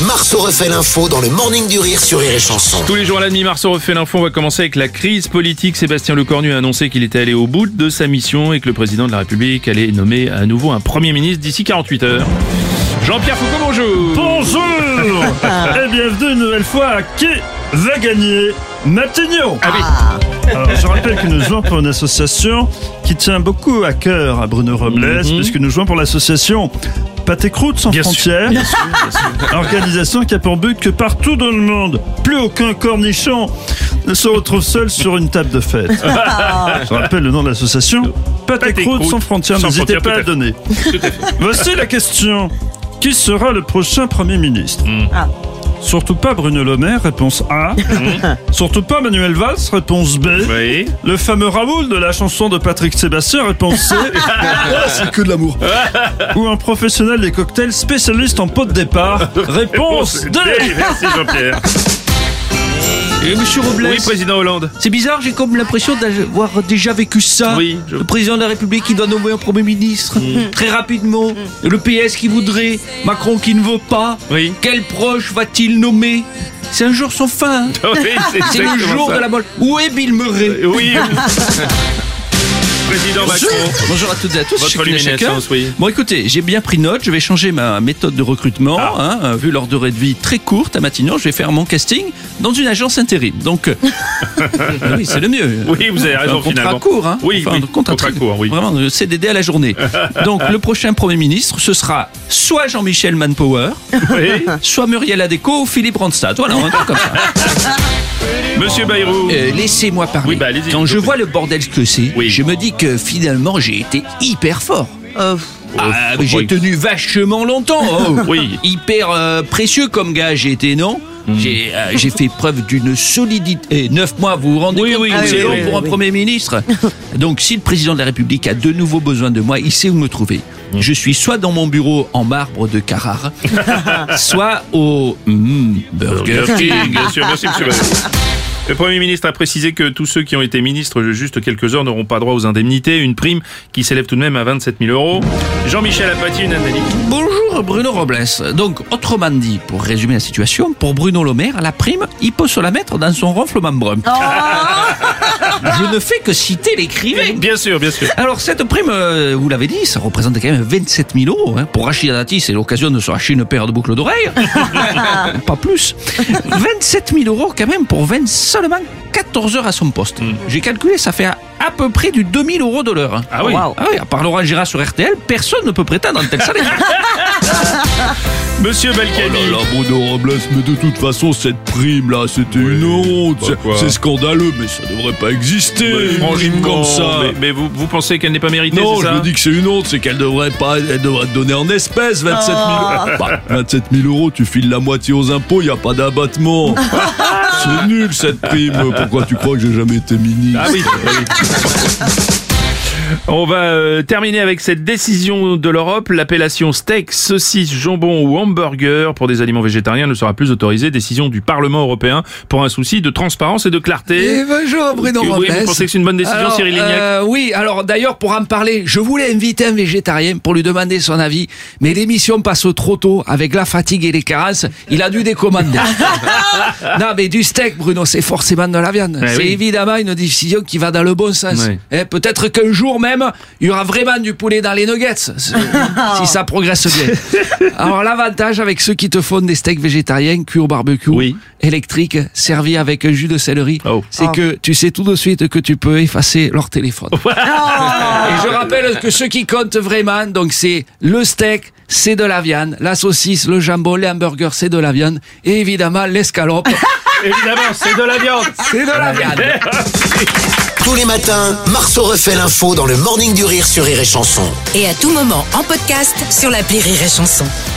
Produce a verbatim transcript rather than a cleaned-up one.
Marceau refait l'info dans le Morning du Rire sur Rire et Chanson. Tous les jours à la demi, Marceau refait l'info. On va commencer avec la crise politique. Sébastien Lecornu a annoncé qu'il était allé au bout de sa mission et que le président de la République allait nommer à nouveau un Premier ministre d'ici quarante-huit heures. Jean-Pierre Foucault, bonjour. Bonjour et bienvenue une nouvelle fois à Qui va gagner Matignon. Ah oui. Alors, je rappelle que nous jouons pour une association qui tient beaucoup à cœur à Bruno Robles, Mm-hmm. puisque nous jouons pour l'association Pâté Croûte sans Bien sûr, frontières, bien sûr, bien sûr. organisation qui a pour but que partout dans le monde, plus aucun cornichon ne se retrouve seul sur une table de fête. Je rappelle le nom de l'association, Pâté Pâté Croûte Croûte sans frontières, sans n'hésitez frontières, pas à tout à le donner. Tout à fait. Voici la question. Qui sera le prochain Premier ministre? Ah. Surtout pas Bruno Le Maire, réponse A. Surtout pas Manuel Valls, réponse B. Oui. Le fameux Raoul de la chanson de Patrick Sébastien, réponse C. C'est que de l'amour. Ou un professionnel des cocktails spécialiste en pot de départ, réponse D. Merci Jean-Pierre. Et monsieur Robles, Oui, président Hollande. c'est bizarre, j'ai comme l'impression d'avoir déjà vécu ça. Oui, je- Le président de la République qui doit nommer un Premier ministre, très rapidement. Et le P S qui voudrait, Macron qui ne veut pas. Oui. Quel proche va-t-il nommer? C'est un jour sans fin. hein. Oui, c'est C'est le exactement jour ça. de la molle. Où est Bill Murray? Oui. Président Macron. Bonjour à toutes et à tous. Votre chacune et chacun. luminescence, oui. Bon, écoutez, j'ai bien pris note. Je vais changer ma méthode de recrutement. Ah. hein, euh, vu leur durée de vie très courte à Matignon, je vais faire mon casting dans une agence intérim. Donc, euh, oui, c'est le mieux. Oui, vous avez Enfin, raison un contrat finalement. court, hein. Oui, Enfin, oui, un contrat, contrat très- court, oui. Vraiment, euh, C D D à la journée. Donc, le prochain Premier ministre, ce sera soit Jean-Michel Manpower, Oui. soit Muriel Adéco ou Philippe Ronstadt. Voilà, un truc comme ça. Monsieur Bayrou. Euh, Laissez-moi parler. Oui, bah, allez-y, Quand je je vous vois prie. le bordel que c'est, Oui. je me dis que finalement, j'ai été hyper fort. Oh, Ah, mais j'ai oui. tenu vachement longtemps. Oh. Oui. Hyper euh, précieux comme gars, j'ai été, non J'ai euh, j'ai fait preuve d'une solidité. Neuf mois, vous vous rendez Oui, compte oui, que oui, c'est oui, long oui, pour un oui. Premier ministre. Donc, si le président de la République a de nouveau besoin de moi, il sait où me trouver. Je suis soit dans mon bureau en marbre de Carrare, soit au mm, Burger King. Bien sûr, merci monsieur Bayrou. Le Premier ministre a précisé que tous ceux qui ont été ministres juste quelques heures n'auront pas droit aux indemnités, une prime qui s'élève tout de même à vingt-sept mille euros. Jean-Michel Apathy, une analyse. Bonjour Bruno Robles. Donc, autrement dit, pour résumer la situation, pour Bruno Le Maire, la prime, il peut se la mettre dans son ronflement brun. Je ne fais que citer l'écrivain. Bien sûr, bien sûr. Alors, cette prime, euh, vous l'avez dit, ça représente quand même vingt-sept mille euros. Hein. Pour Rachida Dati, c'est l'occasion de se racheter une paire de boucles d'oreilles. Pas plus. vingt-sept mille euros quand même pour vingt, seulement quatorze heures à son poste. J'ai calculé, ça fait à, à peu près du deux mille euros de l'heure. hein. Ah oui. Ah oui, à part Laurent Gérard sur R T L, personne ne peut prétendre à un tel salaire. Monsieur Balkany. Oh là là, Bruno Robles, mais de toute façon, cette prime-là, c'était une honte. bah C'est- quoi. c'est scandaleux, mais ça devrait pas exister. Une prime comme ça. mais, mais vous, vous pensez qu'elle n'est pas méritée, non, c'est je ça me dis que c'est une honte, c'est qu'elle devrait pas, elle devrait te donner en espèces, vingt-sept mille. Bah, vingt-sept mille euros, tu files la moitié aux impôts, y a pas d'abattement. C'est nul cette prime. Pourquoi tu crois que j'ai jamais été ministre? Ah oui, ah oui. On va euh, terminer avec cette décision de l'Europe. L'appellation steak, saucisse, jambon ou hamburger pour des aliments végétariens ne sera plus autorisée. Décision du Parlement européen pour un souci de transparence et de clarté. Et bonjour Bruno Oui, Robles. vous pensez que c'est une bonne décision, Alors, Cyril Lignac? euh, Oui, alors d'ailleurs pour en parler, je voulais inviter un végétarien pour lui demander son avis, mais l'émission passe trop tôt avec la fatigue et les carences, il a dû décommander. Non mais du steak Bruno, c'est forcément de la viande. Ouais, c'est oui. évidemment une décision qui va dans le bon sens. Ouais. Eh, peut-être qu'un jour même, il y aura vraiment du poulet dans les nuggets, si ça progresse bien. Alors l'avantage avec ceux qui te font des steaks végétariens cuits au barbecue, Oui. électriques, servis avec un jus de céleri, Oh. c'est que tu sais tout de suite que tu peux effacer leur téléphone. Et je rappelle que ce qui compte vraiment, donc c'est le steak, c'est de la viande, la saucisse, le jambon, les hamburgers, c'est de la viande, et évidemment l'escalope, Évidemment, c'est de la viande. c'est de la viande. Tous les matins, Marceau refait l'info dans le Morning du Rire sur Rire et Chanson. Et à tout moment en podcast sur l'appli Rire et Chanson.